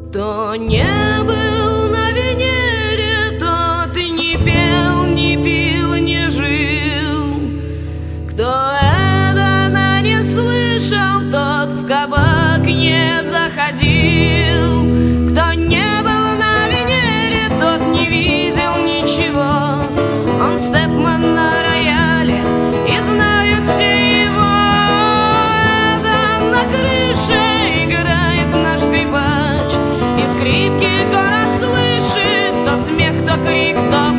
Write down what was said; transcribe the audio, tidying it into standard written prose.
Кто не был на Венере, тот и не пел, не пил, не жил. Кто Эдена не слышал, тот в кабак не заходил. Кто не был на Венере, тот не видел ничего. Он степман на рояле, и знают все его. Эден на крыше играет наш скрипач, и скрипки город слышит, то смех, то крик, то